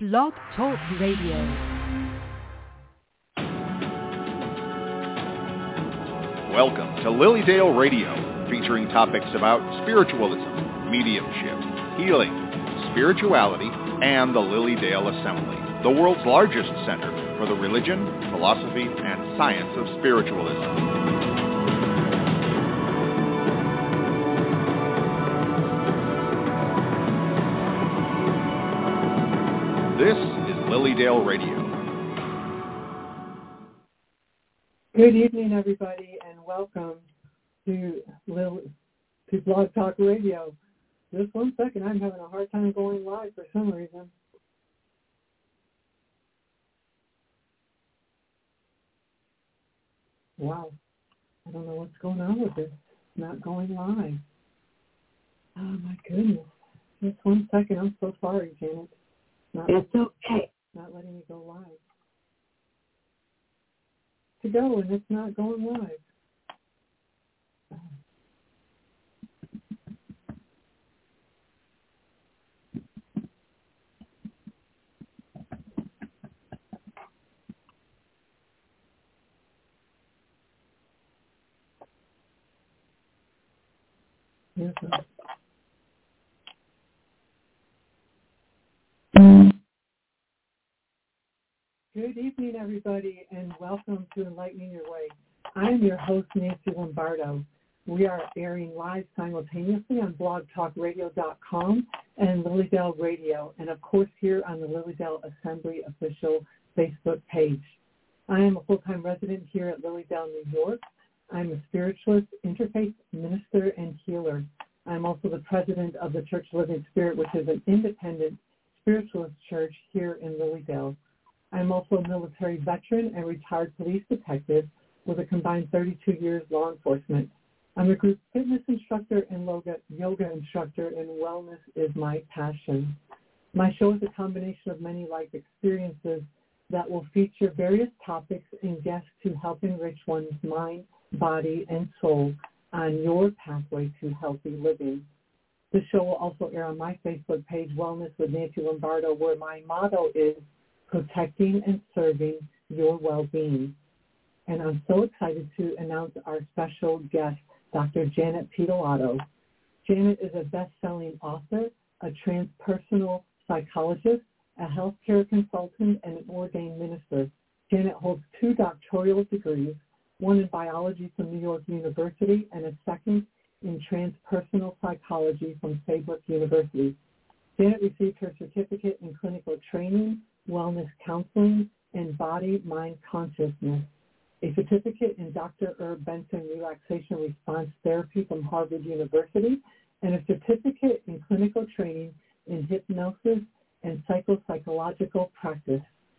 Blog Talk Radio. Welcome to Lilydale Radio, featuring topics about spiritualism, mediumship, healing, spirituality, and the Lilydale Assembly, the world's largest center for the religion, philosophy, and science of spiritualism. This is Lilydale Radio. Good evening, everybody, and welcome to Blog Talk Radio. Just one second, I'm having a hard time going live for some reason. Wow, I don't know what's going on with this. It's not going live. Oh, my goodness. Just one second, I'm so sorry, Janet. That's okay. Not letting me go live. To go, and it's not going live. Yes, sir. Good evening, everybody, and welcome to Enlightening Your Way. I am your host, Nancy Lombardo. We are airing live simultaneously on blogtalkradio.com and Lilydale Radio, and of course here on the Lilydale Assembly official Facebook page. I am a full-time resident here at Lilydale, New York. I'm a spiritualist, interfaith minister, and healer. I'm also the president of the Church Living Spirit, which is an independent spiritualist church here in Lilydale. I'm also a military veteran and retired police detective with a combined 32 years law enforcement. I'm a group fitness instructor and yoga instructor, and wellness is my passion. My show is a combination of many life experiences that will feature various topics and guests to help enrich one's mind, body, and soul on your pathway to healthy living. The show will also air on my Facebook page, Wellness with Nancy Lombardo, where my motto is protecting and serving your well-being. And I'm so excited to announce our special guest, Dr. Janet Piedolato. Janet is a best-selling author, a transpersonal psychologist, a healthcare consultant, and an ordained minister. Janet holds 2 doctoral degrees, one in biology from New York University and a second in transpersonal psychology from Saybrook University. Janet received her certificate in clinical training, wellness counseling, and body-mind consciousness, a certificate in Dr. Herb Benson relaxation response therapy from Harvard University, and a certificate in clinical training in hypnosis and psychological practice.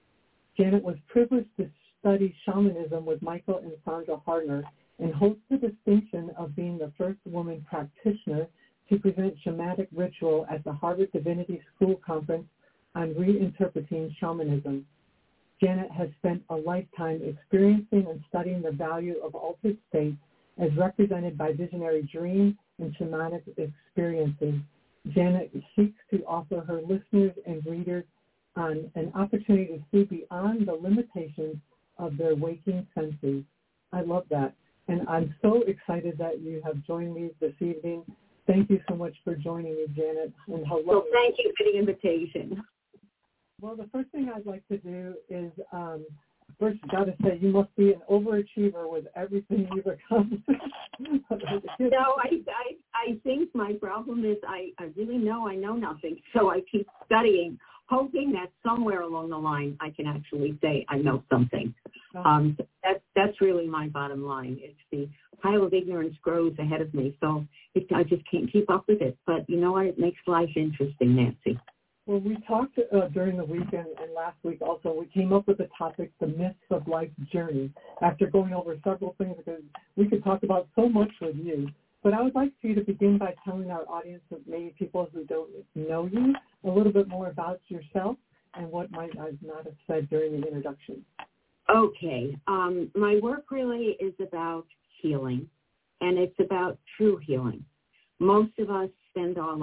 Janet was privileged to study shamanism with Michael and Sandra Hardner and holds the distinction of being the first woman practitioner to present shamanic ritual at the Harvard Divinity School Conference on reinterpreting shamanism. Janet has spent a lifetime experiencing and studying the value of altered states as represented by visionary dreams and shamanic experiences. Janet seeks to offer her listeners and readers on an opportunity to see beyond the limitations of their waking senses. I love that. And I'm so excited that you have joined me this evening. Thank you so much for joining me, Janet. And hello. Well, thank you for the invitation. Well, the first thing I'd like to do is, first, got to say, you must be an overachiever with everything you've accomplished. No, I think my problem is I really know I know nothing, so I keep studying, hoping that somewhere along the line I can actually say I know something. That's really my bottom line. It's the pile of ignorance grows ahead of me, so I just can't keep up with it. But you know what? It makes life interesting, Nancy. Well, we talked during the weekend and last week also. We came up with the topic, the myths of life's journey, after going over several things, because we could talk about so much with you. But I would like for you to begin by telling our audience, maybe people who don't know you, a little bit more about yourself and what might I not have said during the introduction. Okay. My work really is about healing, and it's about true healing. Most of us spend our life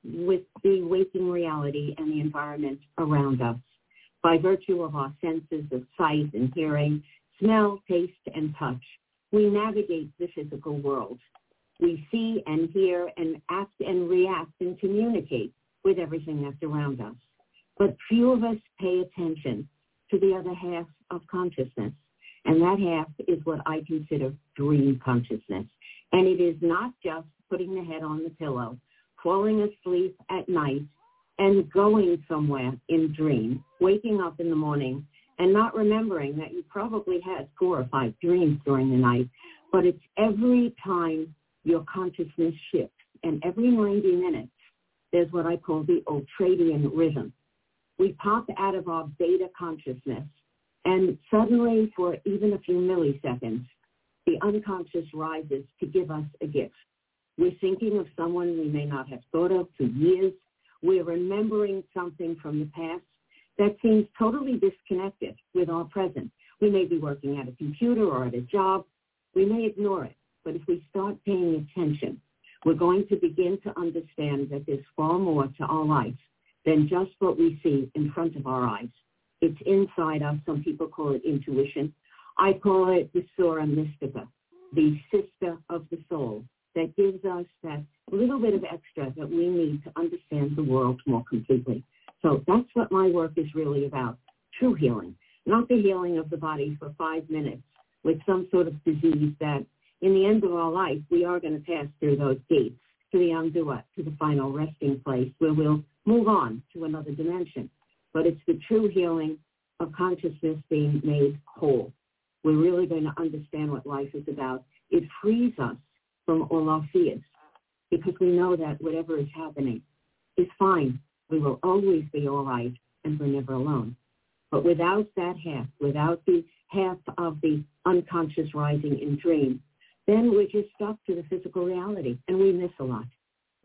with the waking reality and the environment around us. By virtue of our senses of sight and hearing, smell, taste, and touch, we navigate the physical world. We see and hear and act and react and communicate with everything that's around us. But few of us pay attention to the other half of consciousness, and that half is what I consider dream consciousness. And it is not just putting the head on the pillow, falling asleep at night, and going somewhere in dream, waking up in the morning and not remembering that you probably had 4 or 5 dreams during the night, but it's every time your consciousness shifts, and every 90 minutes, there's what I call the ultradian rhythm. We pop out of our beta consciousness, and suddenly, for even a few milliseconds, the unconscious rises to give us a gift. We're thinking of someone we may not have thought of for years. We're remembering something from the past that seems totally disconnected with our present. We may be working at a computer or at a job. We may ignore it, but if we start paying attention, we're going to begin to understand that there's far more to our life than just what we see in front of our eyes. It's inside us. Some people call it intuition. I call it the Sora Mystica, the sister of the soul, that gives us that little bit of extra that we need to understand the world more completely. So that's what my work is really about, true healing, not the healing of the body for 5 minutes with some sort of disease that in the end of our life, we are going to pass through those gates to the Amduat, to the final resting place where we'll move on to another dimension. But it's the true healing of consciousness being made whole. We're really going to understand what life is about. It frees us from all our fears because we know that whatever is happening is fine. We will always be all right, and we're never alone. But without that half, without the half of the unconscious rising in dream, then we're just stuck to the physical reality, and we miss a lot.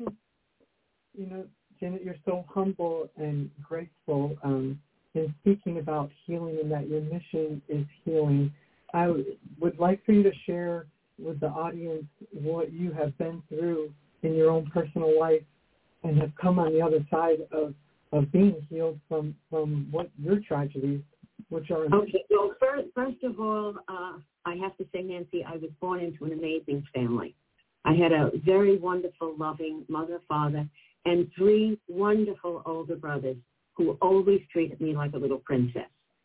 You know, Janet, you're so humble and graceful in speaking about healing and that your mission is healing. I would like for you to share with the audience what you have been through in your own personal life and have come on the other side of being healed from what your tragedies, which are... Okay, well, first of all, I have to say, Nancy, I was born into an amazing family. I had a very wonderful, loving mother, father, and 3 wonderful older brothers who always treated me like a little princess.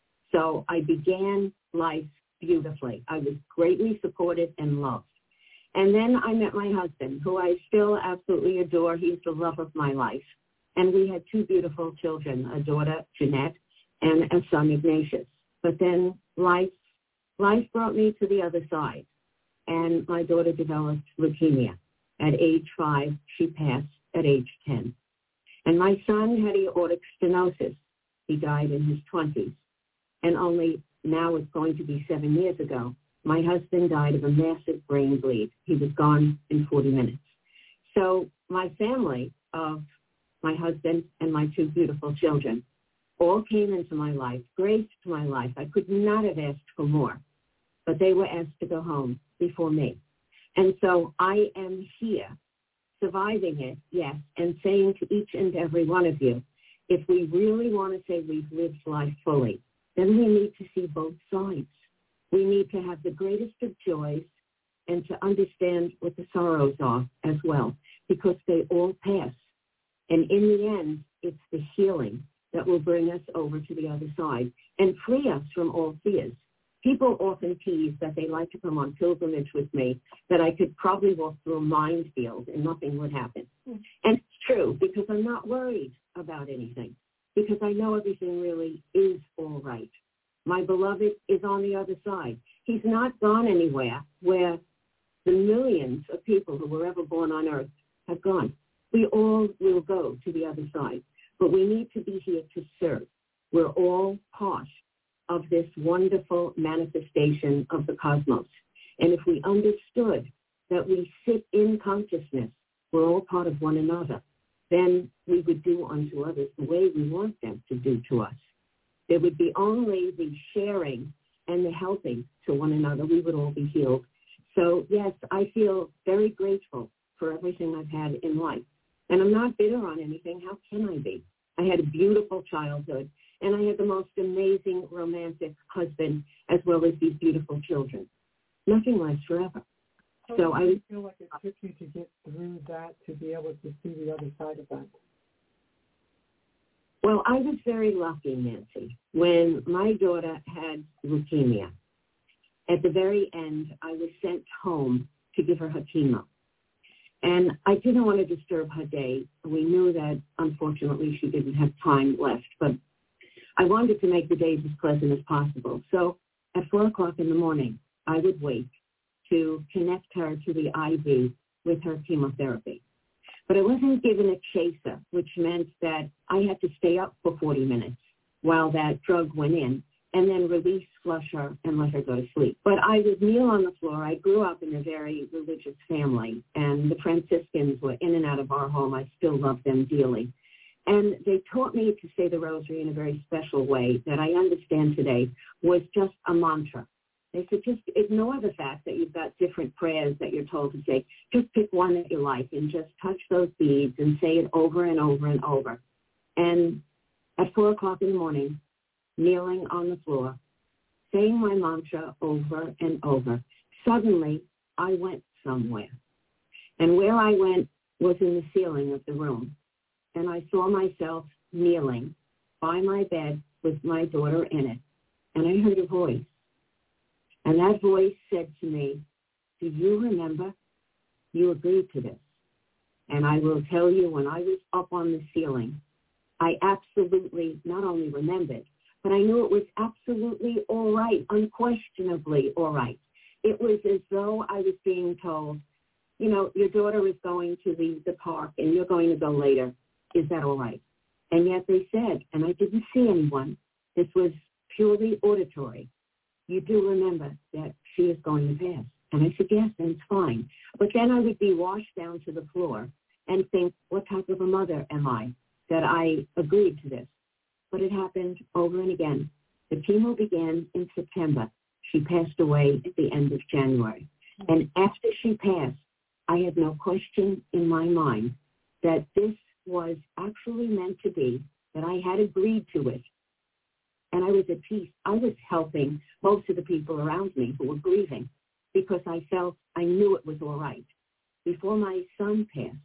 So I began life beautifully. I was greatly supported and loved. And then I met my husband, who I still absolutely adore. He's the love of my life. And we had 2 beautiful children, a daughter, Jeanette, and a son, Ignatius. But then life brought me to the other side. And my daughter developed leukemia. At age 5, she passed at age 10. And my son had aortic stenosis. He died in his 20s. And only now it's going to be 7 years ago, my husband died of a massive brain bleed. He was gone in 40 minutes. So my family of my husband and my 2 beautiful children all came into my life, graced my life. I could not have asked for more, but they were asked to go home before me. And so I am here, surviving it, yes, and saying to each and every one of you, if we really want to say we've lived life fully, then we need to see both sides. We need to have the greatest of joys and to understand what the sorrows are as well, because they all pass. And in the end, it's the healing that will bring us over to the other side and free us from all fears. People often tease that they like to come on pilgrimage with me, that I could probably walk through a minefield and nothing would happen. And it's true, because I'm not worried about anything, because I know everything really is all right. My beloved is on the other side. He's not gone anywhere where the millions of people who were ever born on earth have gone. We all will go to the other side, but we need to be here to serve. We're all part of this wonderful manifestation of the cosmos. And if we understood that we sit in consciousness, we're all part of one another, then we would do unto others the way we want them to do to us. There would be only the sharing and the helping to one another. We would all be healed. So, yes, I feel very grateful for everything I've had in life. And I'm not bitter on anything. How can I be? I had a beautiful childhood, and I had the most amazing romantic husband as well as these beautiful children. Nothing lasts forever. So I feel like it took you to get through that to be able to see the other side of that. Well, I was very lucky, Nancy. When my daughter had leukemia, at the very end, I was sent home to give her chemo. And I didn't want to disturb her day. We knew that, unfortunately, she didn't have time left. But I wanted to make the days as pleasant as possible. So at 4 o'clock in the morning, I would wait to connect her to the IV with her chemotherapy. But I wasn't given a chaser, which meant that I had to stay up for 40 minutes while that drug went in, and then release, flush her, and let her go to sleep. But I would kneel on the floor. I grew up in a very religious family, and the Franciscans were in and out of our home. I still love them dearly. And they taught me to say the rosary in a very special way that I understand today was just a mantra. They said, just ignore the fact that you've got different prayers that you're told to say. Just pick one that you like and just touch those beads and say it over and over and over. And at 4 o'clock in the morning, kneeling on the floor, saying my mantra over and over, suddenly I went somewhere. And where I went was in the ceiling of the room. And I saw myself kneeling by my bed with my daughter in it. And I heard a voice. And that voice said to me, do you remember? You agreed to this. And I will tell you, when I was up on the ceiling, I absolutely not only remembered, but I knew it was absolutely all right, unquestionably all right. It was as though I was being told, you know, your daughter is going to leave the park and you're going to go later. Is that all right? And yet they said, and I didn't see anyone, this was purely auditory, you do remember that she is going to pass. And I said, yes, and it's fine. But then I would be washed down to the floor and think, what type of a mother am I that I agreed to this? But it happened over and again. The chemo began in September. She passed away at the end of January. And after she passed, I had no question in my mind that this was actually meant to be, that I had agreed to it. And I was at peace. I was helping most of the people around me who were grieving because I felt I knew it was all right. Before my son passed,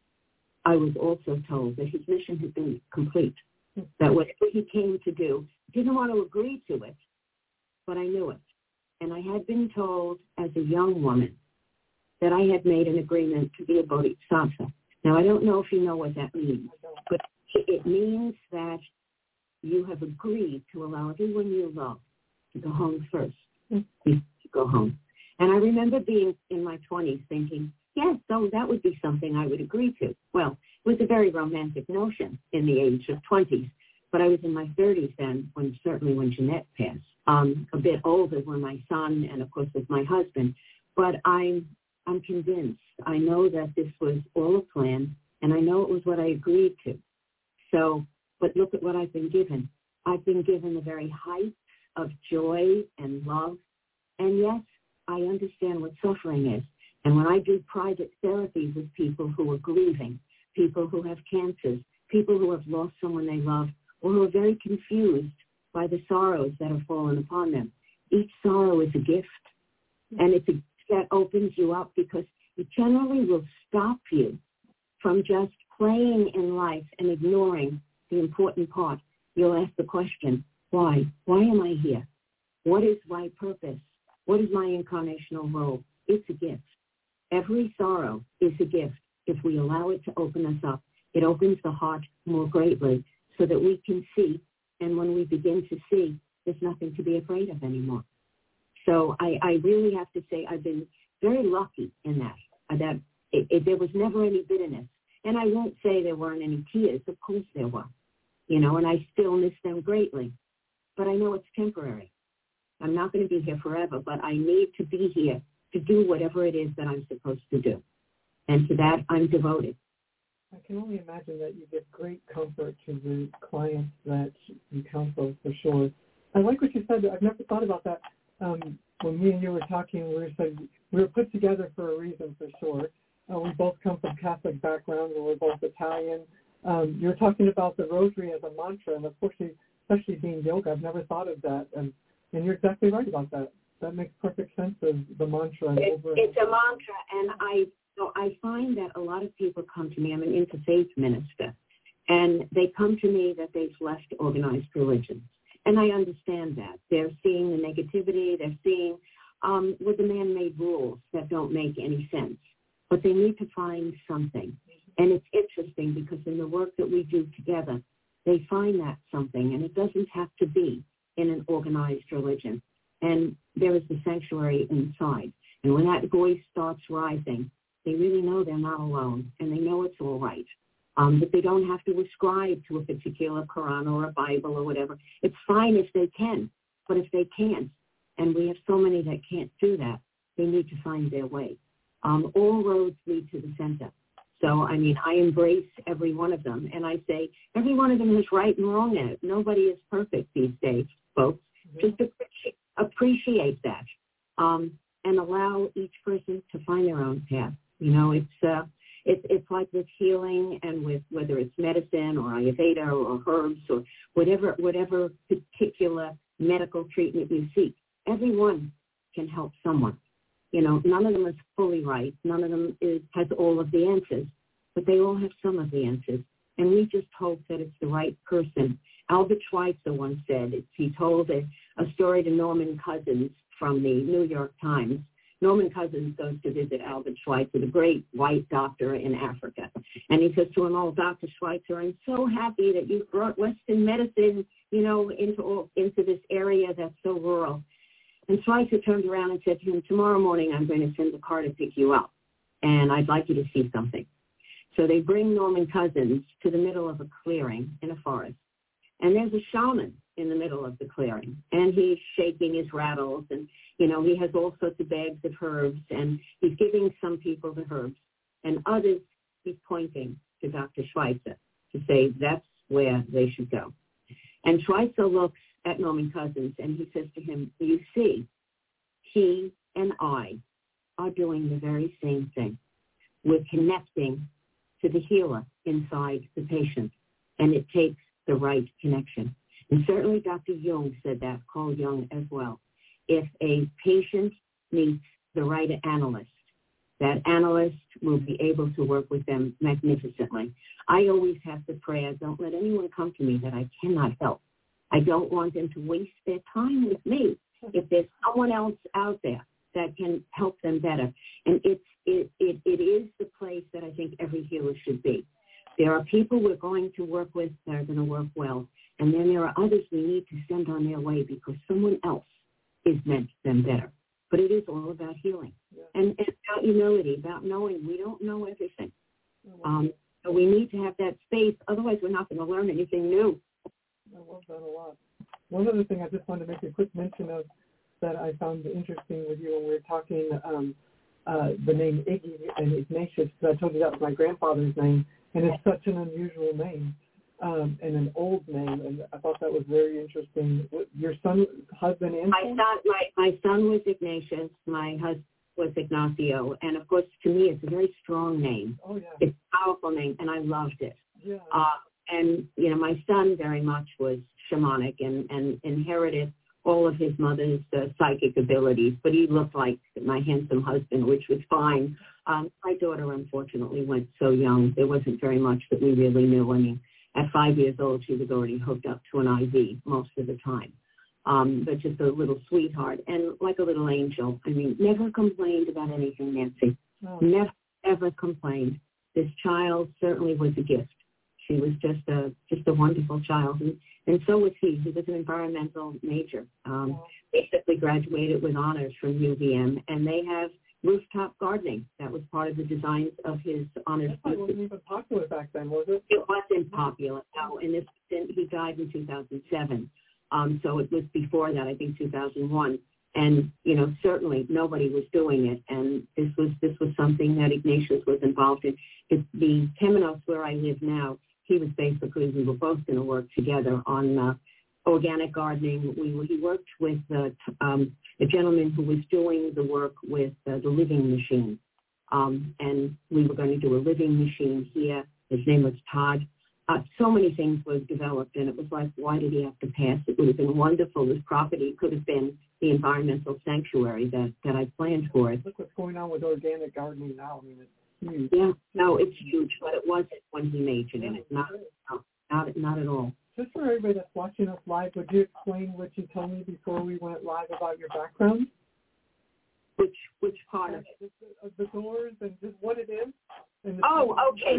I was also told that his mission had been complete, that whatever he came to do, didn't want to agree to it, but I knew it. And I had been told as a young woman that I had made an agreement to be a bodhisattva. Now, I don't know if you know what that means, but it means that you have agreed to allow everyone you love to go home first. To go home. And I remember being in my 20s thinking, yes, so that would be something I would agree to. Well, it was a very romantic notion in the age of 20s, but I was in my 30s then, certainly when Jeanette passed. A bit older when my son, and of course with my husband. But I'm convinced. I know that this was all a plan, and I know it was what I agreed to. So, but look at what I've been given. I've been given the very height of joy and love. And yes, I understand what suffering is. And when I do private therapies with people who are grieving, people who have cancers, people who have lost someone they love, or who are very confused by the sorrows that have fallen upon them, each sorrow is a gift. And it's a gift that opens you up because it generally will stop you from just playing in life and ignoring the important part. You'll ask the question, why? Why am I here? What is my purpose? What is my incarnational role? It's a gift. Every sorrow is a gift. If we allow it to open us up, it opens the heart more greatly so that we can see. And when we begin to see, there's nothing to be afraid of anymore. So I really have to say I've been very lucky in that there was never any bitterness. And I won't say there weren't any tears. Of course there were, and I still miss them greatly. But I know it's temporary. I'm not going to be here forever, but I need to be here to do whatever it is that I'm supposed to do. And to that, I'm devoted. I can only imagine that you give great comfort to the clients that you counsel, for sure. I like what you said. I've never thought about that. When me and you were talking, we were put together for a reason, for sure. We both come from Catholic backgrounds, and we're both Italian. You're talking about the rosary as a mantra, and of course, especially being yoga, I've never thought of that. And you're exactly right about that. That makes perfect sense of the mantra. It's a mantra, and I find that a lot of people come to me. I'm an interfaith minister, and they come to me that they've left organized religions. And I understand that. They're seeing the negativity. They're seeing with the man-made rules that don't make any sense. But they need to find something. And it's interesting because in the work that we do together, they find that something, and it doesn't have to be in an organized religion. And there is the sanctuary inside. And when that voice starts rising, they really know they're not alone, and they know it's all right. But they don't have to ascribe to a particular Quran or a Bible or whatever. It's fine if they can, but if they can't, and we have so many that can't do that, they need to find their way. All roads lead to the center. So, I mean, I embrace every one of them, and I say every one of them is right and wrong in it. Nobody is perfect these days, folks. Mm-hmm. Just appreciate that, and allow each person to find their own path. You know, it's like with healing and with whether it's medicine or Ayurveda or herbs or whatever particular medical treatment you seek. Everyone can help someone. You know, none of them is fully right. None of them has all of the answers, but they all have some of the answers. And we just hope that it's the right person. Albert Schweitzer once said, he told a story to Norman Cousins from the New York Times. Norman Cousins goes to visit Albert Schweitzer, the great white doctor in Africa. And he says to him, "Oh, Dr. Schweitzer, I'm so happy that you've brought Western medicine, you know, into this area that's so rural." And Schweitzer turned around and said to him, "Tomorrow morning I'm going to send a car to pick you up, and I'd like you to see something." So they bring Norman Cousins to the middle of a clearing in a forest. And there's a shaman in the middle of the clearing, and he's shaking his rattles, and, you know, he has all sorts of bags of herbs, and he's giving some people the herbs, and others he's pointing to Dr. Schweitzer to say that's where they should go. And Schweitzer looks at Norman Cousins, and he says to him, "You see, he and I are doing the very same thing. We're connecting to the healer inside the patient, and it takes the right connection." And certainly Dr. Jung said that, Carl Jung as well. If a patient meets the right analyst, that analyst will be able to work with them magnificently. I always have the prayer, don't let anyone come to me that I cannot help. I don't want them to waste their time with me. If there's someone else out there that can help them better. And it is the place that I think every healer should be. There are people we're going to work with that are going to work well. And then there are others we need to send on their way because someone else is meant them better. But it is all about healing. Yeah. And about humility, about knowing we don't know everything. So we need to have that space. Otherwise, we're not going to learn anything new. I love that a lot. One other thing I just wanted to make a quick mention of that I found interesting with you when we were talking, the name Iggy and Ignatius, because I told you that was my grandfather's name, and it's such an unusual name and an old name, and I thought that was very interesting. Your husband, and my son was Ignatius, my husband was Ignacio, and of course, to me, it's a very strong name. Oh, yeah. It's a powerful name, and I loved it. Yeah. And, you know, my son very much was shamanic and inherited all of his mother's psychic abilities, but he looked like my handsome husband, which was fine. My daughter, unfortunately, went so young. There wasn't very much that we really knew. I mean, at 5 years old, she was already hooked up to an IV most of the time. But just a little sweetheart and like a little angel. I mean, never complained about anything, Nancy. Oh. Never, ever complained. This child certainly was a gift. She was just a wonderful child, and so was he. He was an environmental major. Basically graduated with honors from UVM, and they have rooftop gardening. That was part of the designs of his honors. It wasn't even popular back then, was it? It wasn't popular. No, and he died in 2007. So it was before that, I think 2001. And, you know, certainly nobody was doing it. And this was something that Ignatius was involved in. The Temenos, where I live now, we were both going to work together on organic gardening. He worked with a gentleman who was doing the work with the Living Machine. and we were going to do a living machine here. His name was Todd. So many things were developed, and it was like, why did he have to pass? It would have been wonderful. This property could have been the environmental sanctuary that I planned for it. Look what's going on with organic gardening now. I mean, it's huge. Yeah, no, it's huge, but it wasn't when he majored in it. Not at all. Just for everybody that's watching us live, would you explain what you told me before we went live about your background? Which part of it? The doors and just what it is? Okay. All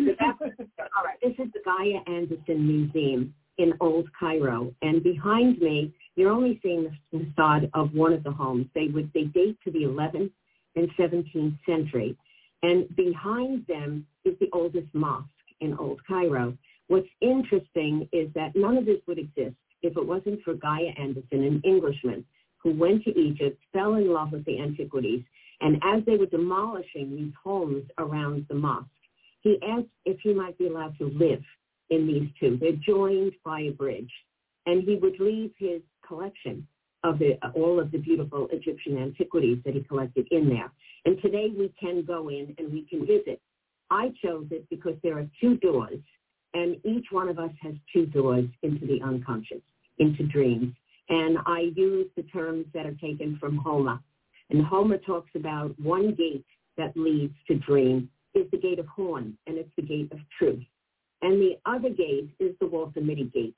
right. This is the Gaia Anderson Museum in Old Cairo, and behind me, you're only seeing the facade of one of the homes. They date to the 11th and 17th century, and behind them is the oldest mosque in Old Cairo. What's interesting is that none of this would exist if it wasn't for Gaia Anderson, an Englishman who went to Egypt, fell in love with the antiquities, and as they were demolishing these homes around the mosque, he asked if he might be allowed to live in these two. They're joined by a bridge, and he would leave his collection of all of the beautiful Egyptian antiquities that he collected in there. And today we can go in and we can visit. I chose it because there are two doors, and each one of us has two doors into the unconscious, into dreams. And I use the terms that are taken from Homer. And Homer talks about one gate that leads to dream is the gate of Horn, and it's the gate of truth. And the other gate is the Walter Mitty gate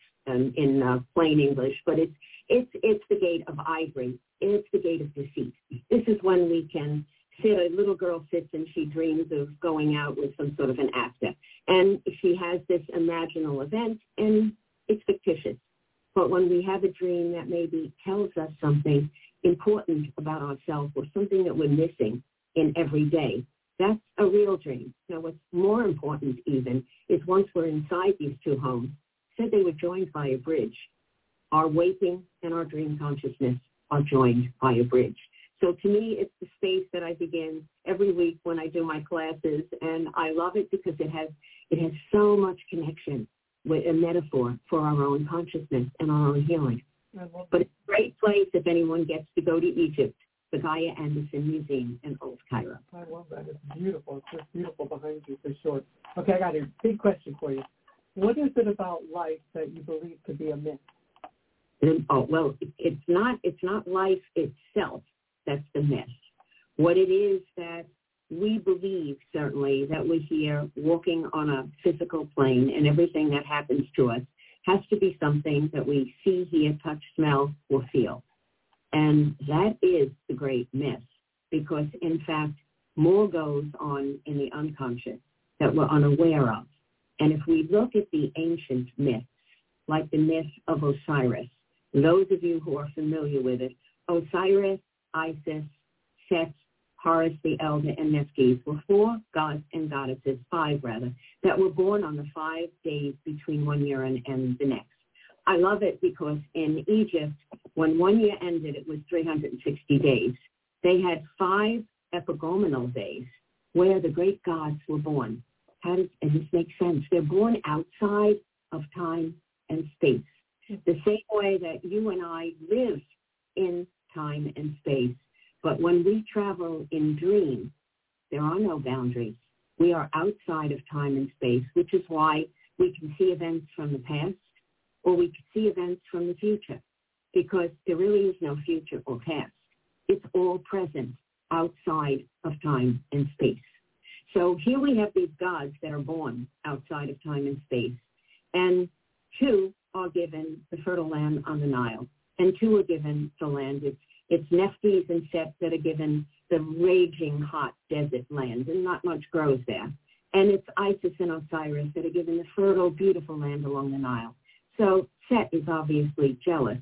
in plain English, but it's the gate of ivory. It's the gate of deceit. This is when we can sit, a little girl sits and she dreams of going out with some sort of an actor. And she has this imaginal event, and it's fictitious. But when we have a dream that maybe tells us something important about ourselves or something that we're missing in every day, that's a real dream. Now, what's more important even is once we're inside these two homes, said they were joined by a bridge. Our waking and our dream consciousness are joined by a bridge. So to me, it's the space that I begin every week when I do my classes, and I love it because it has so much connection with a metaphor for our own consciousness and our own healing. But it's a great place if anyone gets to go to Egypt, the Gaia Anderson Museum in Old Cairo. I love that. It's beautiful. It's just beautiful behind you for sure. Okay, I got a big question for you. What is it about life that you believe to be a myth? Well, it's not life itself that's the myth. What it is that we believe, certainly, that we're here walking on a physical plane, and everything that happens to us has to be something that we see, hear, touch, smell, or feel. And that is the great myth, because, in fact, more goes on in the unconscious that we're unaware of. And if we look at the ancient myths, like the myth of Osiris, those of you who are familiar with it, Osiris, Isis, Set, Horus the Elder, and Nephthys were four gods and goddesses, five rather, that were born on the 5 days between 1 year and the next. I love it because in Egypt, when 1 year ended, it was 360 days. They had 5 epigomenal days where the great gods were born. And this makes sense. They're born outside of time and space. The same way that you and I live in time and space. But when we travel in dream, there are no boundaries. We are outside of time and space, which is why we can see events from the past or we can see events from the future, because there really is no future or past. It's all present outside of time and space. So here we have these gods that are born outside of time and space, and 2 are given the fertile land on the Nile, and 2 are given the land. It's Nephthys and Set that are given the raging hot desert land, and not much grows there. And it's Isis and Osiris that are given the fertile, beautiful land along the Nile. So Set is obviously jealous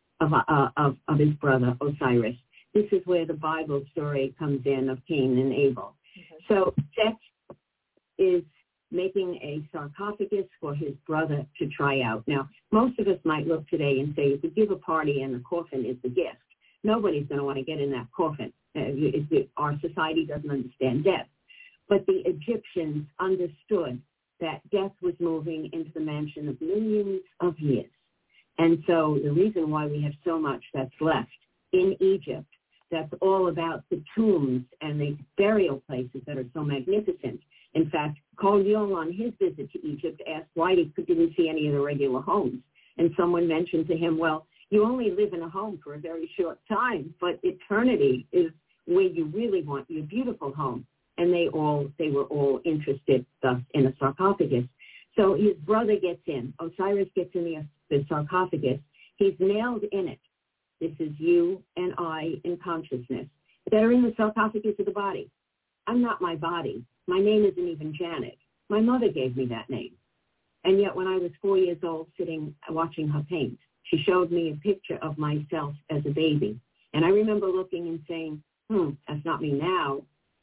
of his brother Osiris. This is where the Bible story comes in of Cain and Abel. Okay. So Set is making a sarcophagus for his brother to try out. Now, most of us might look today and say, if we give a party and the coffin is the gift, nobody's going to want to get in that coffin. Our society doesn't understand death. But the Egyptians understood that death was moving into the mansion of millions of years. And so the reason why we have so much that's left in Egypt that's all about the tombs and the burial places that are so magnificent. In fact, Carl Jung on his visit to Egypt asked why he didn't see any of the regular homes. And someone mentioned to him, well, you only live in a home for a very short time, but eternity is where you really want your beautiful home. And they were all interested thus in a sarcophagus. So his brother gets in. Osiris gets in the sarcophagus. He's nailed in it. This is you and I in consciousness that are in the sarcophagus of the body. I'm not my body. My name isn't even Janet. My mother gave me that name. And yet when I was 4 years old sitting watching her paint, she showed me a picture of myself as a baby. And I remember looking and saying, that's not me now.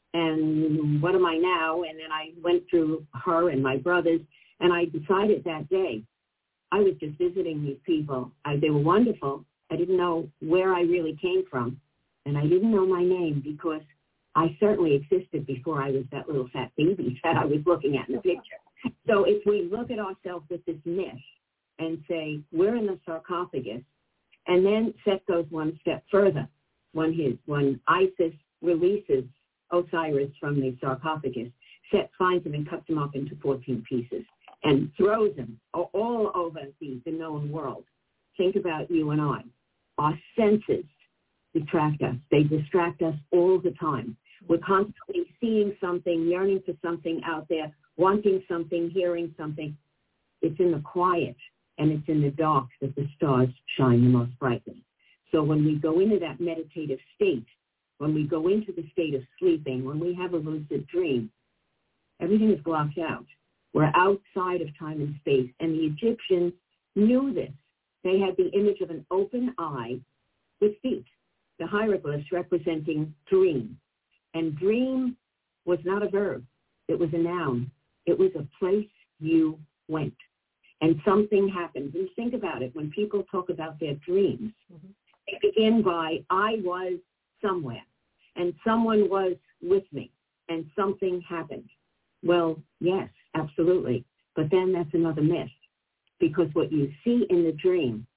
And what am I now? And then I went through her and my brothers, and I decided that day I was just visiting these people. They were wonderful. I didn't know where I really came from, and I didn't know my name because I certainly existed before I was that little fat baby that I was looking at in the picture. So if we look at ourselves with this myth and say, we're in the sarcophagus, and then set those one step further, when Isis releases Osiris from the sarcophagus, Set finds him and cuts him up into 14 pieces and throws him all over the known world. Think about you and I. Our senses distract us. They distract us all the time. We're constantly seeing something, yearning for something out there, wanting something, hearing something. It's in the quiet and it's in the dark that the stars shine the most brightly. So when we go into that meditative state, when we go into the state of sleeping, when we have a lucid dream, everything is blocked out. We're outside of time and space. And the Egyptians knew this. They had the image of an open eye with feet, the hieroglyphs representing dream. And dream was not a verb. It was a noun. It was a place you went. And something happened. And think about it. When people talk about their dreams, they begin by, I was somewhere, and someone was with me, and something happened. Well, yes, absolutely. But then that's another myth, because what you see in the dream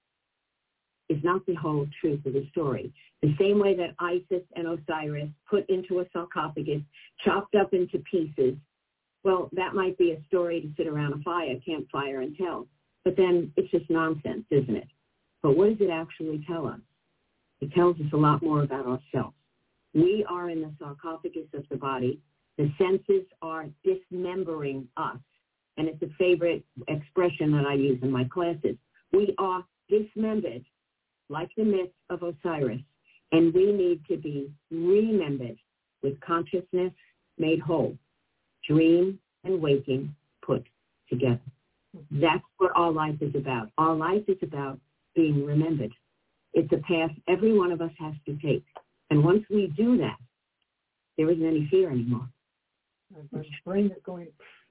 is not the whole truth of the story. The same way that Isis and Osiris put into a sarcophagus, chopped up into pieces, well, that might be a story to sit around a campfire and tell. But then it's just nonsense, isn't it? But what does it actually tell us? It tells us a lot more about ourselves. We are in the sarcophagus of the body. The senses are dismembering us. And it's a favorite expression that I use in my classes. We are dismembered, like the myth of Osiris, and we need to be remembered with consciousness made whole, dream and waking put together. That's what our life is about. Our life is about being remembered. It's a path every one of us has to take. And once we do that, there isn't any fear anymore. My brain is going.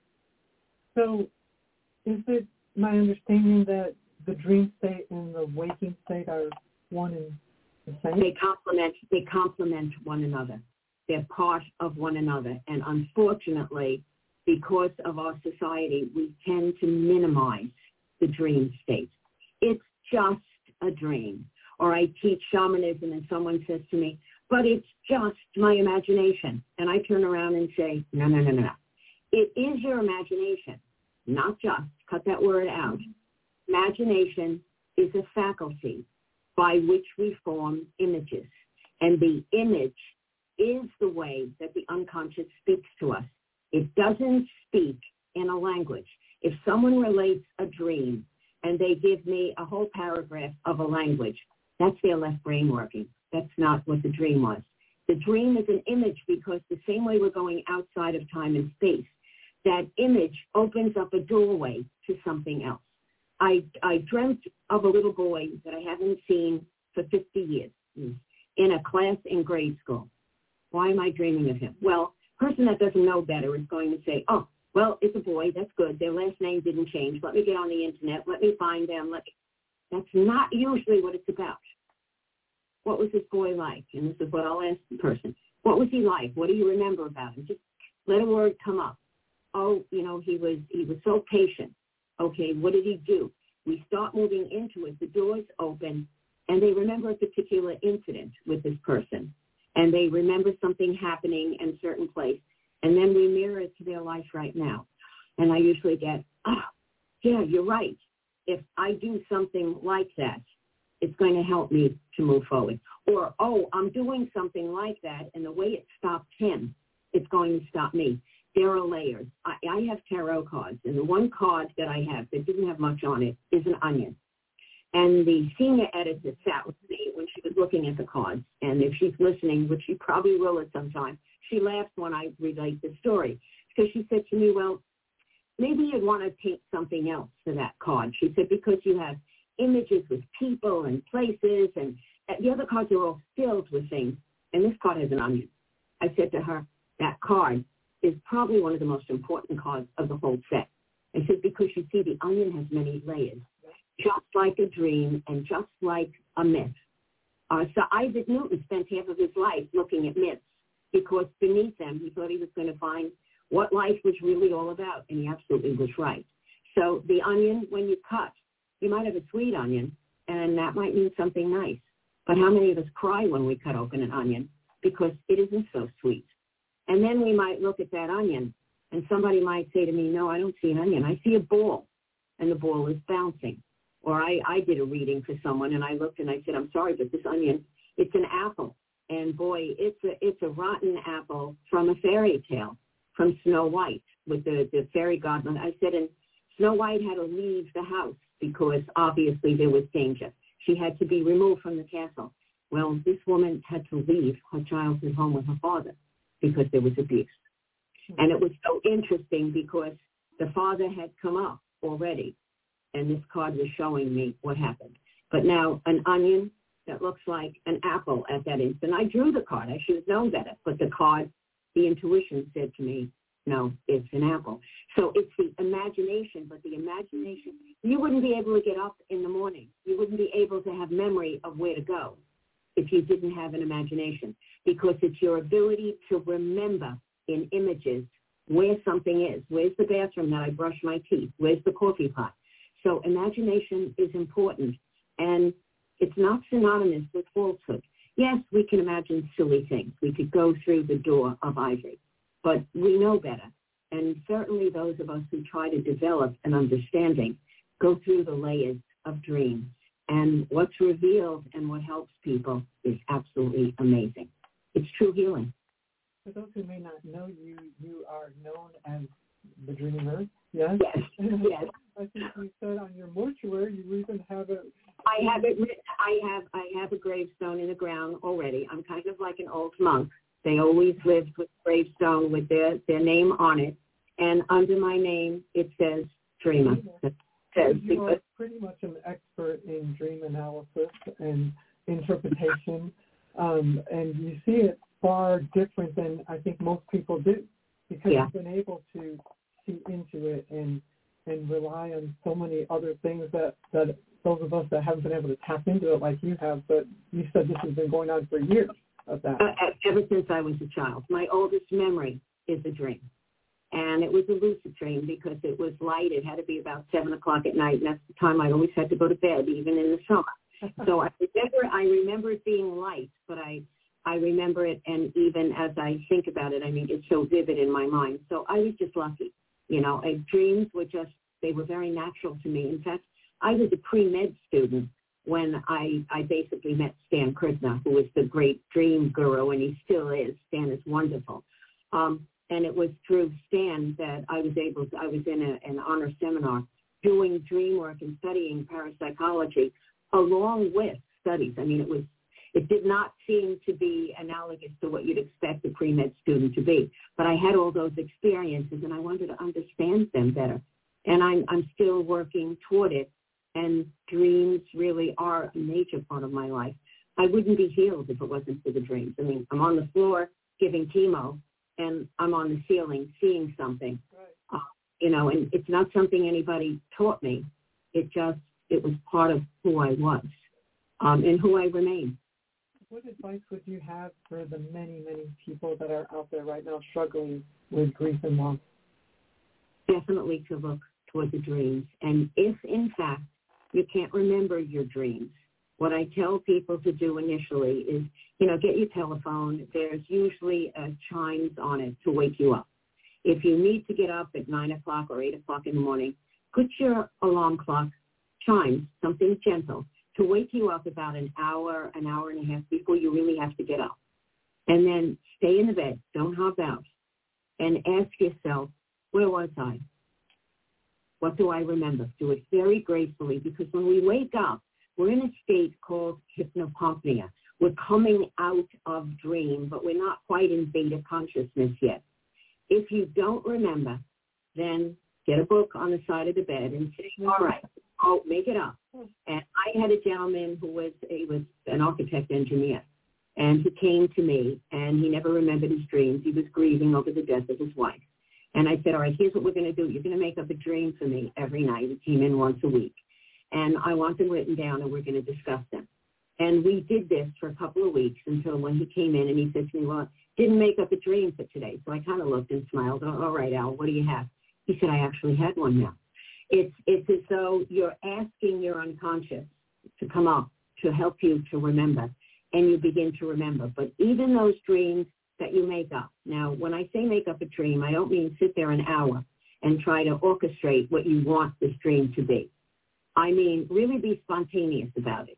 So is it my understanding that the dream state and the waking state are one and the same? They complement one another. They're part of one another. And unfortunately, because of our society, we tend to minimize the dream state. It's just a dream. Or I teach shamanism and someone says to me, but it's just my imagination. And I turn around and say, no. It is your imagination, not just. Cut that word out. Imagination is a faculty by which we form images. And the image is the way that the unconscious speaks to us. It doesn't speak in a language. If someone relates a dream and they give me a whole paragraph of a language, that's their left brain working. That's not what the dream was. The dream is an image because the same way we're going outside of time and space, that image opens up a doorway to something else. I dreamt of a little boy that I haven't seen for 50 years in a class in grade school. Why am I dreaming of him? Well, a person that doesn't know better is going to say, oh, well, it's a boy. That's good. Their last name didn't change. Let me get on the internet. Let me find them. That's not usually what it's about. What was this boy like? And this is what I'll ask the person. What was he like? What do you remember about him? Just let a word come up. Oh, he was so patient. Okay, what did he do? We start moving into it. The doors open, and they remember a particular incident with this person. and they remember something happening in a certain place, and then we mirror it to their life right now. And I usually get, yeah, you're right. If I do something like that, it's going to help me to move forward. Or, I'm doing something like that, and the way it stopped him, it's going to stop me. There are layers. I have tarot cards, and the one card that I have that didn't have much on it is an onion. And the senior editor sat with me when she was looking at the cards, and if she's listening, which she probably will at some time, she laughed when I relate the story, because she said to me, well, maybe you'd want to paint something else for that card. She said, because you have images with people and places, and the other cards are all filled with things, and this card has an onion. I said to her, that card is probably one of the most important cards of the whole set. I said, because you see, the onion has many layers, just like a dream and just like a myth. So Isaac Newton spent half of his life looking at myths, because beneath them, he thought he was going to find what life was really all about, and he absolutely was right. So the onion, when you cut, you might have a sweet onion, and that might mean something nice. But how many of us cry when we cut open an onion because it isn't so sweet? And then we might look at that onion, and somebody might say to me, no, I don't see an onion. I see a ball, and the ball is bouncing. Or I did a reading for someone, and I looked and I said, I'm sorry, but this onion, it's an apple. And boy, it's a rotten apple from a fairy tale, from Snow White with the fairy godmother. I said, and Snow White had to leave the house because obviously there was danger. She had to be removed from the castle. Well, this woman had to leave her childhood home with her father because there was abuse. And it was so interesting because the father had come up already, and this card was showing me what happened. But now an onion that looks like an apple at that instant. I drew the card. I should have known better. But the card, the intuition said to me, no, it's an apple. So it's the imagination, but the imagination, you wouldn't be able to get up in the morning. You wouldn't be able to have memory of where to go if you didn't have an imagination, because it's your ability to remember in images where something is. Where's the bathroom that I brush my teeth? Where's the coffee pot? So imagination is important, and it's not synonymous with falsehood. Yes, we can imagine silly things. We could go through the door of ivory, but we know better. And certainly those of us who try to develop an understanding go through the layers of dreams. And what's revealed and what helps people is absolutely amazing. It's true healing. For those who may not know you, you are known as the Dreamer. Yes? Yes, yes. I think you said on your mortuary you even have a... I have it written. I have a gravestone in the ground already. I'm kind of like an old monk. They always lived with a gravestone with their name on it. And under my name, it says Dreamer. You are pretty much an expert in dream analysis and interpretation. And you see it far different than I think most people do, because you've been able to see into it and rely on so many other things that those of us that haven't been able to tap into it like you have. But you said this has been going on for years of that. Ever since I was a child. My oldest memory is a dream. And it was a lucid dream because it was light. It had to be about 7 o'clock at night, and that's the time I always had to go to bed, even in the summer. So I remember it being light, but I remember it, and even as I think about it, I mean, it's so vivid in my mind. So I was just lucky. You know, dreams were they were very natural to me. In fact, I was a pre-med student when I basically met Stan Krishna, who was the great dream guru, and he still is. Stan is wonderful. And it was through Stan that I was in an honor seminar doing dream work and studying parapsychology along with studies. I mean, it did not seem to be analogous to what you'd expect a pre-med student to be. But I had all those experiences, and I wanted to understand them better. And I'm still working toward it. And dreams really are a major part of my life. I wouldn't be healed if it wasn't for the dreams. I mean, I'm on the floor giving chemo, and I'm on the ceiling seeing something. Right. And it's not something anybody taught me. It was part of who I was and who I remain. What advice would you have for the many, many people that are out there right now struggling with grief and loss? Definitely to look toward the dreams. And if, in fact, you can't remember your dreams, what I tell people to do initially is, get your telephone. There's usually chimes on it to wake you up. If you need to get up at 9 o'clock or 8 o'clock in the morning, put your alarm clock chimes, something gentle, to wake you up about an hour and a half before you really have to get up. And then stay in the bed. Don't hop out. And ask yourself, where was I? What do I remember? Do it very gracefully, because when we wake up, we're in a state called hypnopomnia. We're coming out of dream, but we're not quite in beta consciousness yet. If you don't remember, then get a book on the side of the bed and say, all right, I'll make it up. And I had a gentleman who was an architect engineer, and he came to me, and he never remembered his dreams. He was grieving over the death of his wife. And I said, all right, here's what we're going to do. You're going to make up a dream for me every night. He came in once a week. And I want them written down, and we're going to discuss them. And we did this for a couple of weeks until when he came in and he said to me, well, didn't make up a dream for today. So I kind of looked and smiled. All right, Al, what do you have? He said, I actually had one now. It's as though you're asking your unconscious to come up to help you to remember, and you begin to remember. But even those dreams that you make up. Now, when I say make up a dream, I don't mean sit there an hour and try to orchestrate what you want this dream to be. I mean, really be spontaneous about it.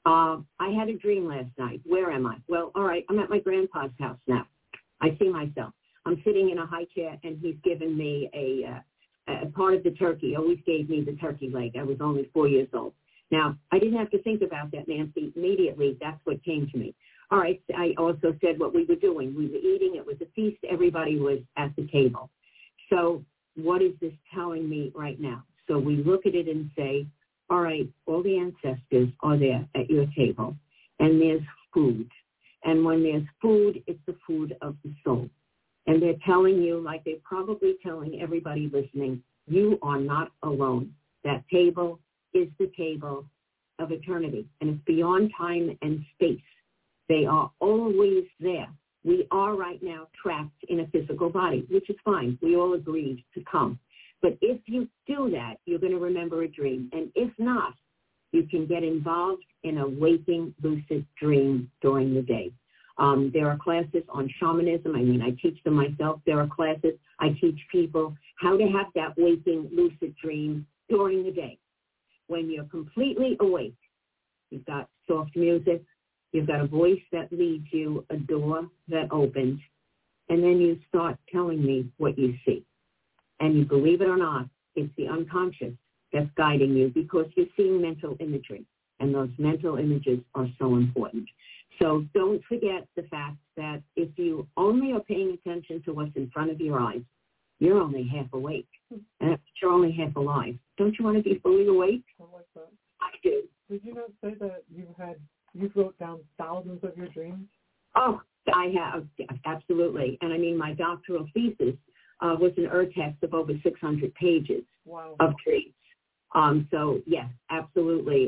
I had a dream last night. Where am I? Well, all right, I'm at my grandpa's house now. I see myself. I'm sitting in a high chair, and he's given me a part of the turkey. He always gave me the turkey leg. I was only 4 years old. Now, I didn't have to think about that, Nancy. Immediately, that's what came to me. All right, I also said what we were doing. We were eating. It was a feast. Everybody was at the table. So what is this telling me right now? So we look at it and say, all right, all the ancestors are there at your table, and there's food. And when there's food, it's the food of the soul. And they're telling you, like they're probably telling everybody listening, you are not alone. That table is the table of eternity, and it's beyond time and space. They are always there. We are right now trapped in a physical body, which is fine. We all agreed to come. But if you do that, you're going to remember a dream. And if not, you can get involved in a waking lucid dream during the day. There are classes on shamanism. I teach them myself. There are classes. I teach people how to have that waking lucid dream during the day. When you're completely awake, you've got soft music, you've got a voice that leads you, a door that opens, and then you start telling me what you see. And you believe it or not, it's the unconscious that's guiding you, because you're seeing mental imagery, and those mental images are so important. So don't forget the fact that if you only are paying attention to what's in front of your eyes, you're only half awake, and you're only half alive. Don't you want to be fully awake? I like that. I do. Did you not say that you wrote down thousands of your dreams? Oh, I have, absolutely. And I mean, my doctoral thesis was an text of over 600 pages of dreams. So, yes, absolutely.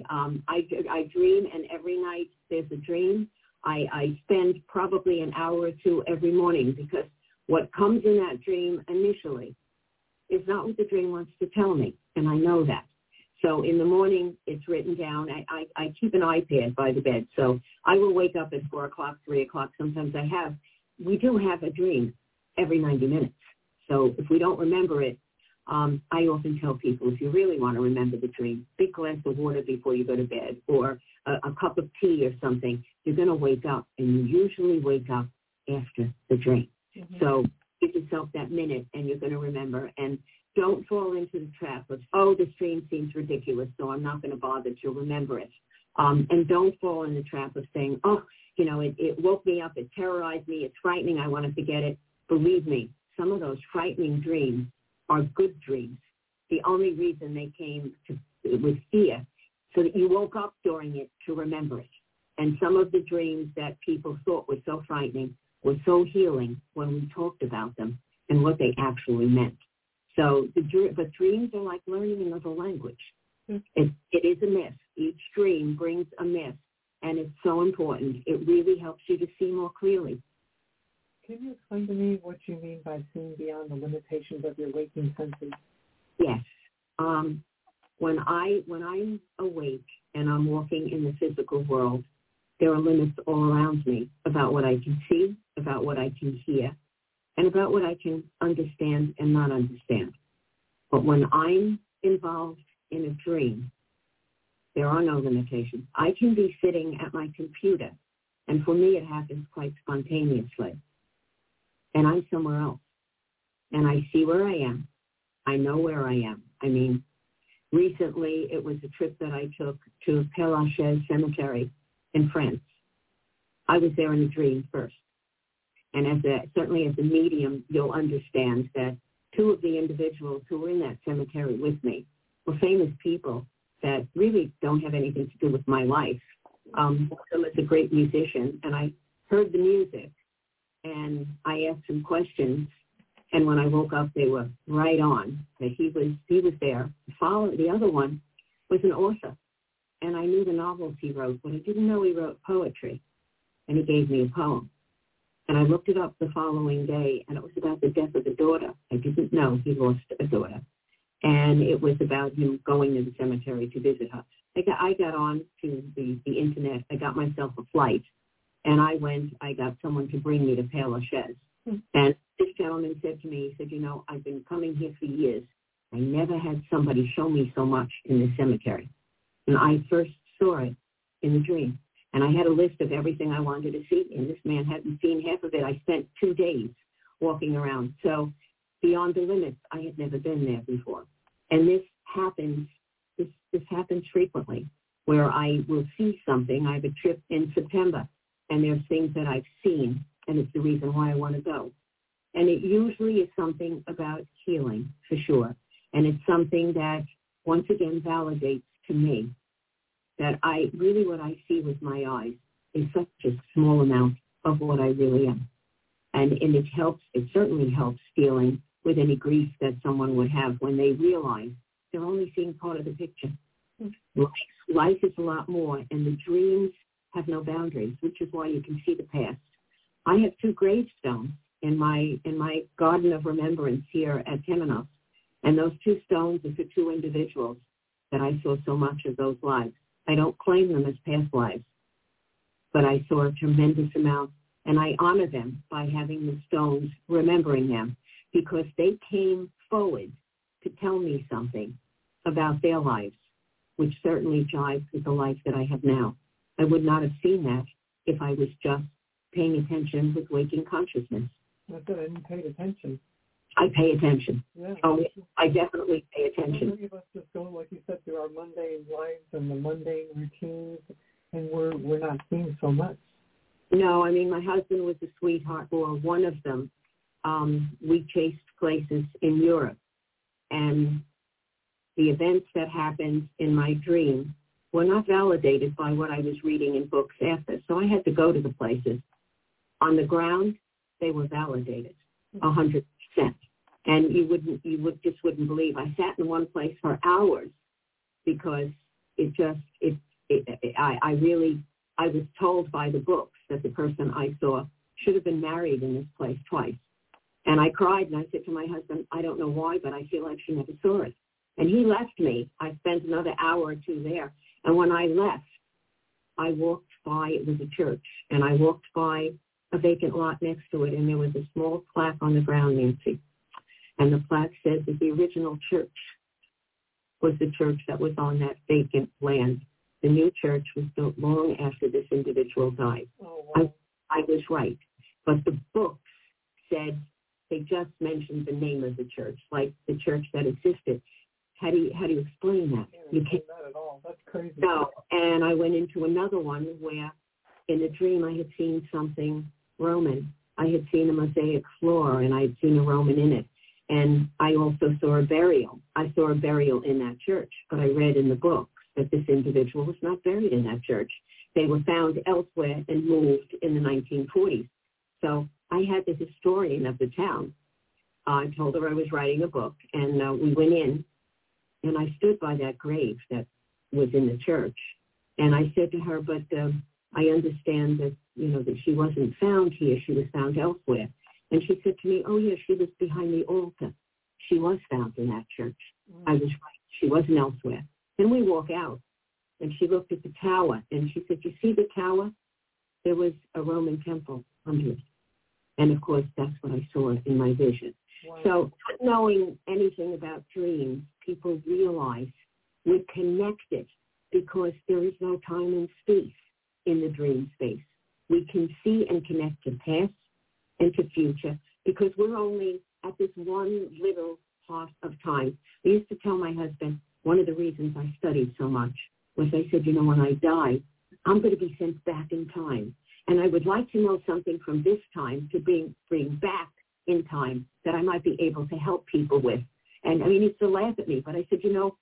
I dream, and every night there's a dream. I spend probably an hour or two every morning, because what comes in that dream initially is not what the dream wants to tell me, and I know that. So in the morning, it's written down. I keep an iPad by the bed, so I will wake up at 4 o'clock, 3 o'clock. Sometimes we do have a dream every 90 minutes. So if we don't remember it, I often tell people, if you really want to remember the dream, big glass of water before you go to bed, or a cup of tea or something, you're going to wake up, and you usually wake up after the dream. Mm-hmm. So give yourself that minute, and you're going to remember. And don't fall into the trap of, this dream seems ridiculous, so I'm not going to bother to remember it. And don't fall in the trap of saying, it woke me up, it terrorized me, it's frightening, I want to forget it. Believe me, some of those frightening dreams are good dreams. The only reason they came with fear, so that you woke up during it to remember it. And some of the dreams that people thought were so frightening were so healing when we talked about them and what they actually meant. So but dreams are like learning another language. Mm-hmm. It is a myth. Each dream brings a myth, and it's so important. It really helps you to see more clearly. Can you explain to me what you mean by seeing beyond the limitations of your waking senses? Yes. When I'm awake and I'm walking in the physical world, there are limits all around me about what I can see, about what I can hear, and about what I can understand and not understand. But when I'm involved in a dream, there are no limitations. I can be sitting at my computer, and for me it happens quite spontaneously. And I'm somewhere else. And I see where I am. I know where I am. I mean, recently it was a trip that I took to Père Lachaise Cemetery in France. I was there in a dream first. And certainly as a medium, you'll understand that two of the individuals who were in that cemetery with me were famous people that really don't have anything to do with my life. One of them is a great musician, and I heard the music, and I asked some questions, and when I woke up, they were right on, that he was there. The other one was an author, and I knew the novels he wrote, but I didn't know he wrote poetry, and he gave me a poem. And I looked it up the following day, and it was about the death of a daughter. I didn't know he lost a daughter. And it was about him going to the cemetery to visit her. I got on to the internet. I got myself a flight, and I got someone to bring me to Père Lachaise. And this gentleman said to me, he said, I've been coming here for years. I never had somebody show me so much in the cemetery. And I first saw it in the dream. And I had a list of everything I wanted to see, and this man hadn't seen half of it. I spent 2 days walking around. So beyond the limits, I had never been there before. And this happens frequently, where I will see something. I have a trip in September, and there's things that I've seen, and it's the reason why I want to go. And it usually is something about healing, for sure. And it's something that, once again, validates to me that what I see with my eyes is such a small amount of what I really am. And it certainly helps dealing with any grief that someone would have when they realize they're only seeing part of the picture. Life is a lot more, and the dreams have no boundaries, which is why you can see the past. I have 2 gravestones in my garden of remembrance here at Temenos, and those 2 stones are for 2 individuals that I saw so much of those lives. I don't claim them as past lives, but I saw a tremendous amount, and I honor them by having the stones, remembering them, because they came forward to tell me something about their lives, which certainly jives with the life that I have now. I would not have seen that if I was just paying attention with waking consciousness. That's good. I didn't pay attention. I pay attention. Yeah. Oh, I definitely pay attention. Many of us just go, like you said, through our mundane lives and the mundane routines, and we're not seeing so much. No, I mean, my husband was a sweetheart, or one of them. We chased places in Europe, and the events that happened in my dream were not validated by what I was reading in books after. So I had to go to the places. On the ground, they were validated, 100%. And you wouldn't believe. I sat in one place for hours because I was told by the books that the person I saw should have been married in this place twice. And I cried, and I said to my husband, I don't know why, but I feel like she never saw it. And he left me. I spent another hour or 2 there. And when I left, I walked by, it was a church, and I walked by a vacant lot next to it, and there was a small plaque on the ground, Nancy. And the plaque says that the original church was the church that was on that vacant land. The new church was built long after this individual died. Oh, wow. I was right. But the books said, they just mentioned the name of the church, like the church that existed. How do you explain that? You can't that at all. That's crazy. No. And I went into another one where in a dream I had seen something Roman. I had seen a mosaic floor, and I had seen a Roman in it. And I also saw a burial. I saw a burial in that church, but I read in the books that this individual was not buried in that church. They were found elsewhere and moved in the 1940s. So I had the historian of the town. I told her I was writing a book, and we went in, and I stood by that grave that was in the church. And I said to her, but I understand that, that she wasn't found here. She was found elsewhere. And she said to me, oh, yeah, she was behind the altar. She was found in that church. I was right. She wasn't elsewhere. Then we walk out, and she looked at the tower, and she said, "You see the tower? There was a Roman temple under it." And, of course, that's what I saw in my vision. Wow. So not knowing anything about dreams, people realize we're connected because there is no time and space in the dream space. We can see and connect to past and to future because we're only at this one little part of time. I used to tell my husband, one of the reasons I studied so much was I said, when I die, I'm going to be sent back in time. And I would like to know something from this time to bring back in time that I might be able to help people with. And he used to laugh at me, but I said,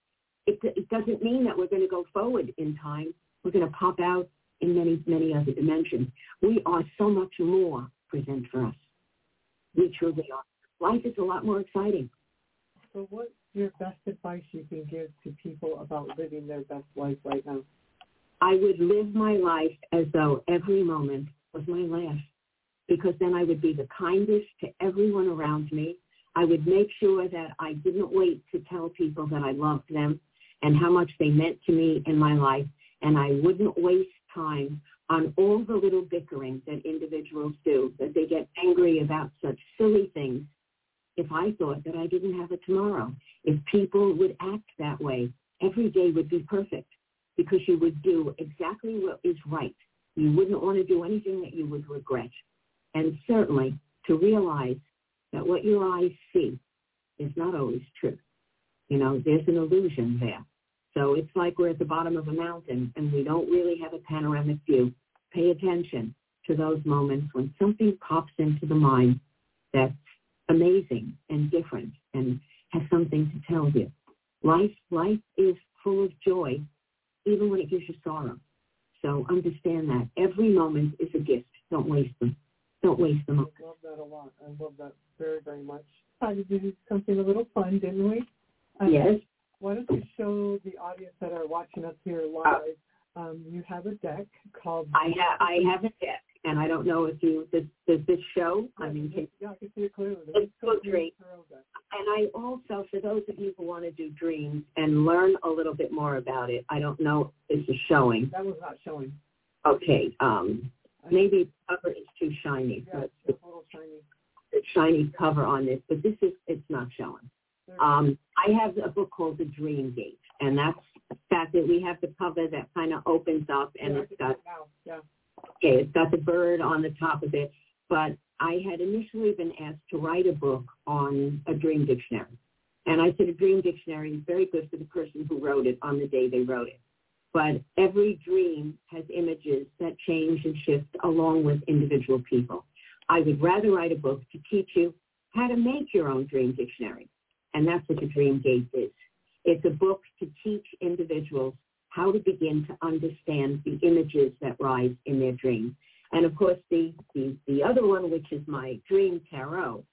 it doesn't mean that we're going to go forward in time. We're going to pop out in many, many other dimensions. We are so much more present for us. We truly are. Life is a lot more exciting. So what's your best advice you can give to people about living their best life right now? I would live my life as though every moment was my last, because then I would be the kindest to everyone around me. I would make sure that I didn't wait to tell people that I loved them and how much they meant to me in my life, and I wouldn't waste time on all the little bickering that individuals do, that they get angry about such silly things. If I thought that I didn't have a tomorrow, if people would act that way, every day would be perfect because you would do exactly what is right. You wouldn't want to do anything that you would regret. And certainly to realize that what your eyes see is not always true. There's an illusion there. So it's like we're at the bottom of a mountain and we don't really have a panoramic view. Pay attention to those moments when something pops into the mind that's amazing and different and has something to tell you. Life is full of joy, even when it gives you sorrow. So understand that. Every moment is a gift. Don't waste them. Don't waste them. I love that a lot. I love that very, very much. I did something a little fun, didn't we? Yes. Why don't you show the audience that are watching us here live? You have a deck called... I have a deck, and I don't know if does this show? Yeah, I can see it clearly. It's so great. And I also, for those of you who want to do dreams and learn a little bit more about it, I don't know if it's showing. That was not showing. Okay. Maybe the cover is too shiny. Yeah, it's a little shiny. The shiny cover on this, but it's not showing. I have a book called The Dream Gate, and that's the fact that we have the cover that kind of opens up, and it's got the bird on the top of it. But I had initially been asked to write a book on a dream dictionary, and I said a dream dictionary is very good for the person who wrote it on the day they wrote it. But every dream has images that change and shift along with individual people. I would rather write a book to teach you how to make your own dream dictionary. And that's what the Dream Gate is. It's a book to teach individuals how to begin to understand the images that rise in their dreams. And, of course, the other one, which is my Dream Tarot,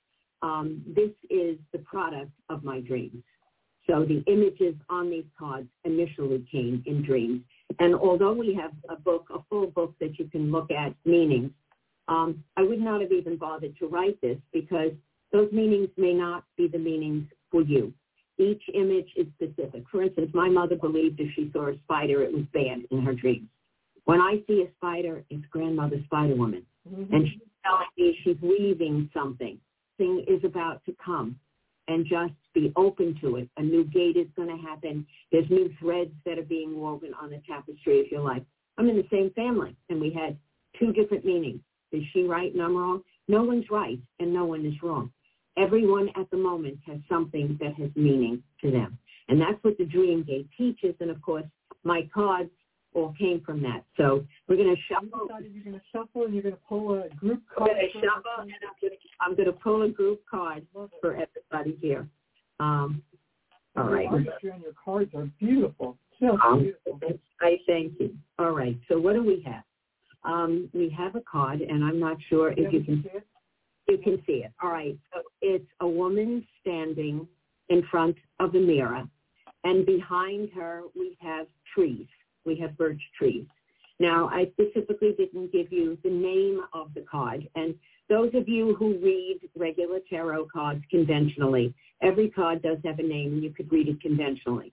this is the product of my dreams. So the images on these cards initially came in dreams. And although we have a full book that you can look at meanings, I would not have even bothered to write this because those meanings may not be the meanings for you. Each image is specific. For instance, my mother believed if she saw a spider, it was bad in her dreams. When I see a spider, it's Grandmother Spider Woman. Mm-hmm. And she's telling me she's weaving something. Thing is about to come. And just be open to it. A new gate is going to happen. There's new threads that are being woven on the tapestry of your life. I'm in the same family, and we had two different meanings. Is she right and I'm wrong? No one's right, and no one is wrong. Everyone at the moment has something that has meaning to them. And that's what the Dream Gate teaches. And, of course, my cards all came from that. So we're going to shuffle. You're going to shuffle and you're going to pull a group card. I'm going to shuffle and I'm going to pull a group card for everybody here. All right. The on your cards are beautiful. Beautiful. I thank you. All right. So what do we have? We have a card, and I'm not sure if you can see it. You can see it. All right. So it's a woman standing in front of a mirror, and behind her we have trees. We have birch trees. Now, I specifically didn't give you the name of the card, and those of you who read regular tarot cards conventionally, every card does have a name, and you could read it conventionally.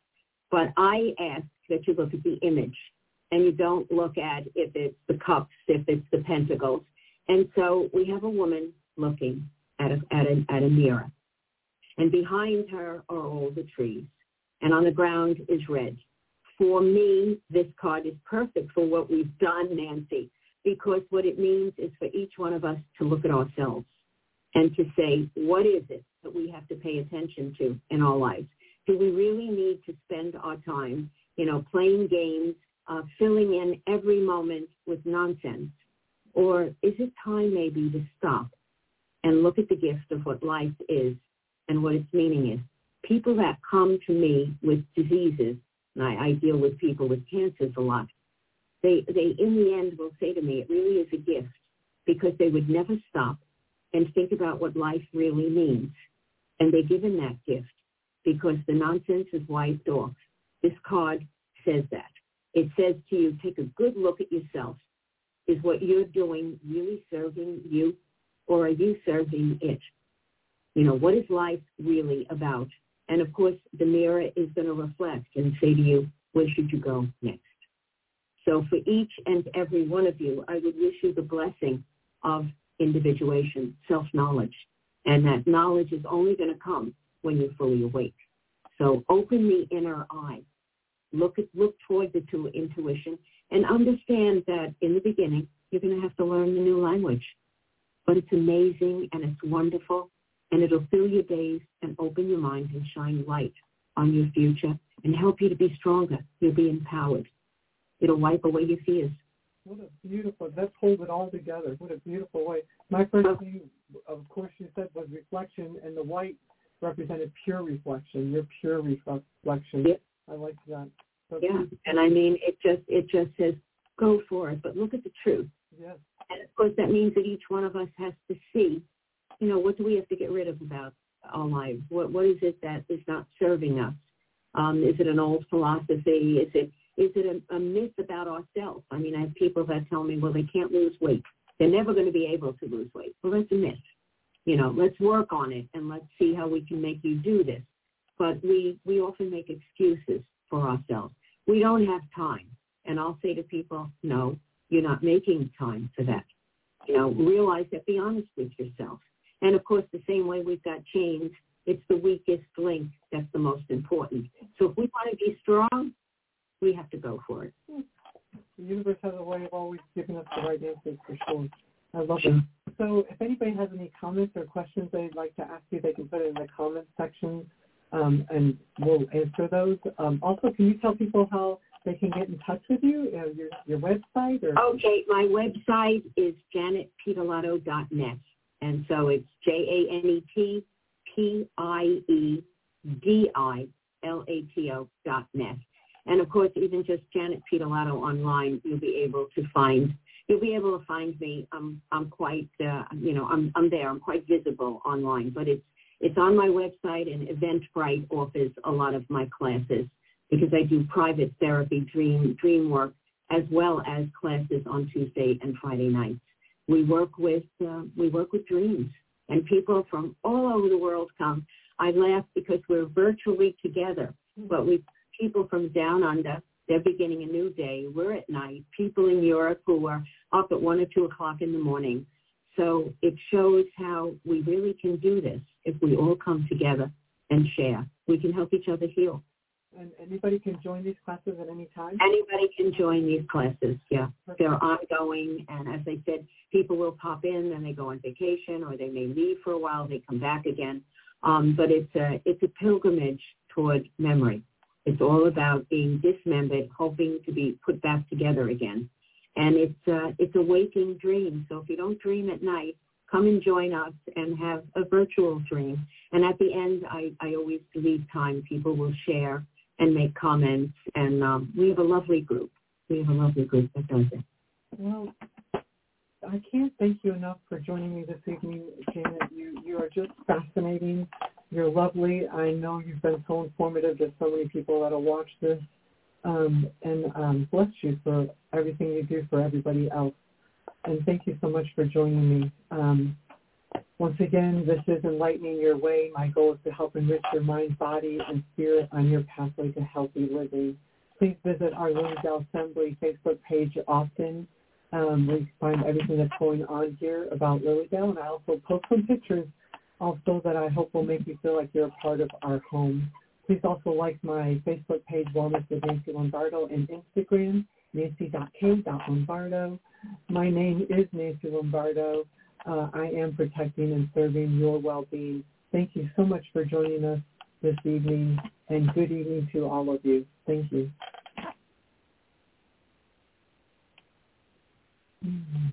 But I ask that you look at the image, and you don't look at if it's the cups, if it's the pentacles. And so we have a woman looking at a mirror. And behind her are all the trees. And on the ground is red. For me, this card is perfect for what we've done, Nancy, because what it means is for each one of us to look at ourselves and to say, what is it that we have to pay attention to in our lives? Do we really need to spend our time, playing games, filling in every moment with nonsense? Or is it time maybe to stop and look at the gift of what life is and what its meaning is? People that come to me with diseases, and I deal with people with cancers a lot, they in the end will say to me, it really is a gift, because they would never stop and think about what life really means. And they're given that gift because the nonsense is wiped off. This card says that. It says to you, take a good look at yourself. Is what you're doing really serving you, or are you serving it? What is life really about? And of course, the mirror is going to reflect and say to you, where should you go next? So for each and every one of you, I would wish you the blessing of individuation, self-knowledge. And that knowledge is only going to come when you're fully awake. So open the inner eye. Look toward the intuition and understand that in the beginning, you're going to have to learn the new language. But it's amazing and it's wonderful, and it'll fill your days and open your mind and shine light on your future and help you to be stronger. You'll be empowered. It'll wipe away your fears. What a beautiful, let's hold it all together. What a beautiful way. My first thing, of course, you said was reflection, and the white represented pure reflection, your pure reflection. Yep. I like that. So yeah, and I mean, it just says, go for it, but look at the truth. Yes. And of course, that means that each one of us has to see, what do we have to get rid of about our lives? What is it that is not serving us? Is it an old philosophy? Is it a myth about ourselves? I mean, I have people that tell me, well, they can't lose weight. They're never going to be able to lose weight. Well, that's a myth. Let's work on it and let's see how we can make you do this. But we often make excuses for ourselves. We don't have time. And I'll say to people, no, you're not making time for that. Realize that, be honest with yourself. And of course, the same way we've got chains, it's the weakest link that's the most important. So if we want to be strong, we have to go for it. The universe has a way of always giving us the right answers, for sure. I love it. So if anybody has any comments or questions they'd like to ask you, they can put it in the comments section, and we'll answer those. Also, can you tell people how they can get in touch with you, your website? Or? Okay, my website is janetpiedolato.net. And so it's JanetPiedolato.net. And of course, even just Janet Piedolato online, you'll be able to find me. I'm quite, I'm there. I'm quite visible online, but it's on my website, and Eventbrite offers a lot of my classes because I do private therapy, dream work, as well as classes on Tuesday and Friday nights. We work with dreams, and people from all over the world come. I laugh because we're virtually together, but people from down under, they're beginning a new day. We're at night. People in Europe who are up at 1 or 2 o'clock in the morning. So it shows how we really can do this if we all come together and share. We can help each other heal. And anybody can join these classes at any time? Anybody can join these classes, yeah. Perfect. They're ongoing, and as I said, people will pop in and they go on vacation, or they may leave for a while, they come back again. But it's a pilgrimage toward memory. It's all about being dismembered, hoping to be put back together again. And it's a waking dream. So if you don't dream at night, come and join us and have a virtual dream. And at the end, I always leave time. People will share and make comments. And we have a lovely group. That does it. Well, I can't thank you enough for joining me this evening, Janet. You are just fascinating. You're lovely. I know you've been so informative to so many people that'll watch this. And bless you for everything you do for everybody else. And thank you so much for joining me. Once again, this is Enlightening Your Way. My goal is to help enrich your mind, body, and spirit on your pathway to healthy living. Please visit our Lily Dale Assembly Facebook page often. Where you can find everything that's going on here about Lily Dale, and I also post some pictures also that I hope will make you feel like you're a part of our home. Please also like my Facebook page, Wellness with Nancy Lombardo, and Instagram, nancy.k.lombardo. My name is Nancy Lombardo. I am protecting and serving your well-being. Thank you so much for joining us this evening, and good evening to all of you. Thank you. Mm-hmm.